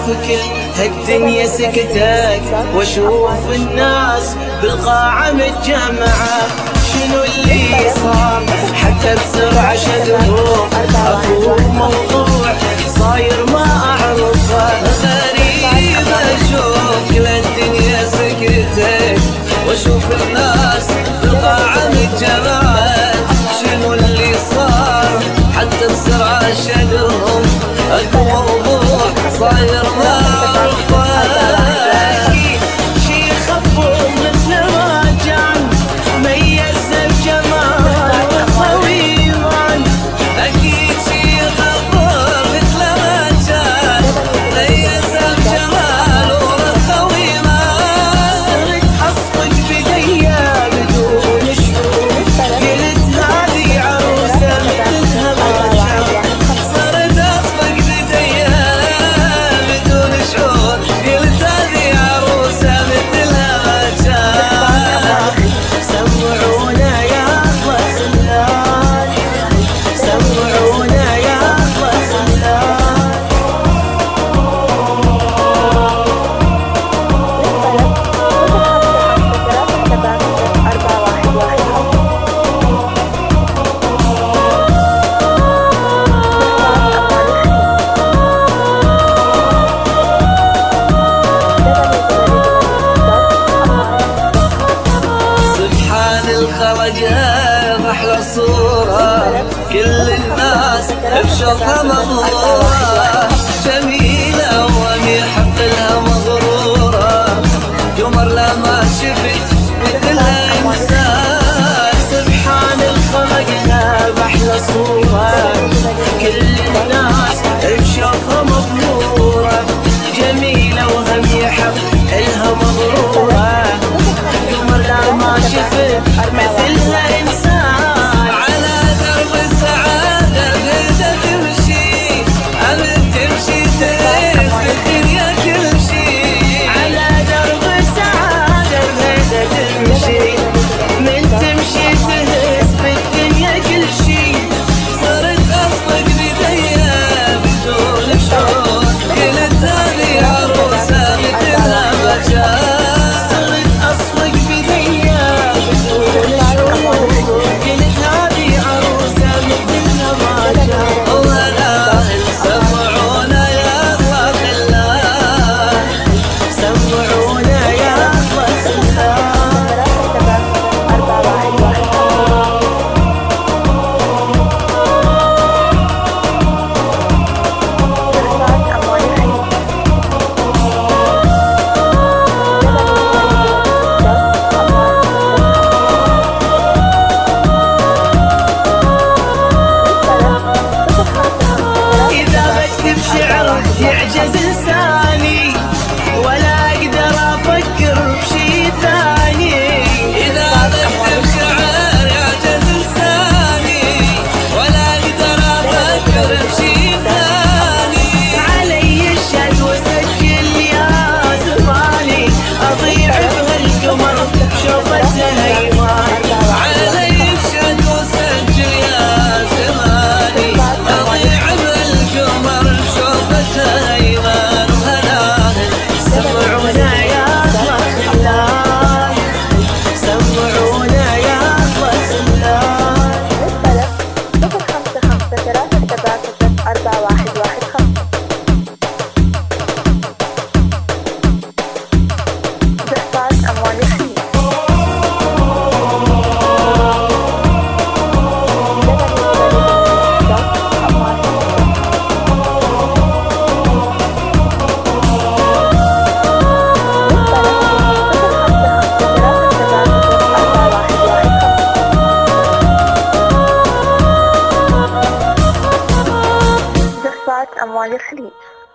كل هالدنيا سكتت، واشوف الناس بالقاعة متجمعة. شنو اللي صار حتى بسرعة شدهم؟ اكو موضوع صاير ما اعرفه، غريب اشوف كل الدنيا سكتت، واشوف الناس بالقاعة متجمعة. شنو اللي صار حتى بسرعة شدهم؟ اكو موضوع صاير ما اعرفه. شي يخبون مثل ما كان ميز الجمال طويلا، اكيد شي يخبون مثل ما كان ميز الجمال طويلا. صرت اصفق بديا بدون شعور، قلت هذه عروسه مثلها ما شاف. صرت اصفق بديا بدون شعور، قلت هذه عروسه مثلها ما شاف. سمعونا يا اهل خلان، سمعونا يا اهل خلان. سبحان الخلق أحلى صورة، كل الناس بشوفها مغرورة، جميلة وميحق لها مغرورة، قمر لا ما شفت مثلها إنسان. سبحان الخلق أحلى صورة، كل الناس بشوفها مغرورة، جميلة وهم يحق لها مغرورة، قمر لا ما شفت مثلها إنسان. على درب السعادة بدها تمشي، أمن تمشي تهز بالدنيا كل شي. على درب السعادة بدها تمشي، من تمشي تهز بالدنيا كل شي. صرت أصفق بديا بدون شعور، قلت هذه عروسة مثلها ما جاء. صرت أصفق بديا بدون شعور، قلت هذه عروسة مثلها ما جاء. والأهل سمعونا يا أهل خلان، سمعونا يا أهل خلان. إذا بكتب شعر يعجز لساني، ولا أقدر أفكر بشي ثاني. إذا بكتب شعر يعجز لساني، ولا أقدر أفكر بشي ثاني. علي الشد وسجل يا زماني، أضيع بهالقمر بشوفته هيمان. علي الشد وسجل يا زماني، أضيع بالقمر بشوفته هيمان. وهالأهل سمعونا يا أهل خلان، سمعونا يا أهل خلان. طلب 0553 زحفات أموال الخليج. زحفات أموال الخليج.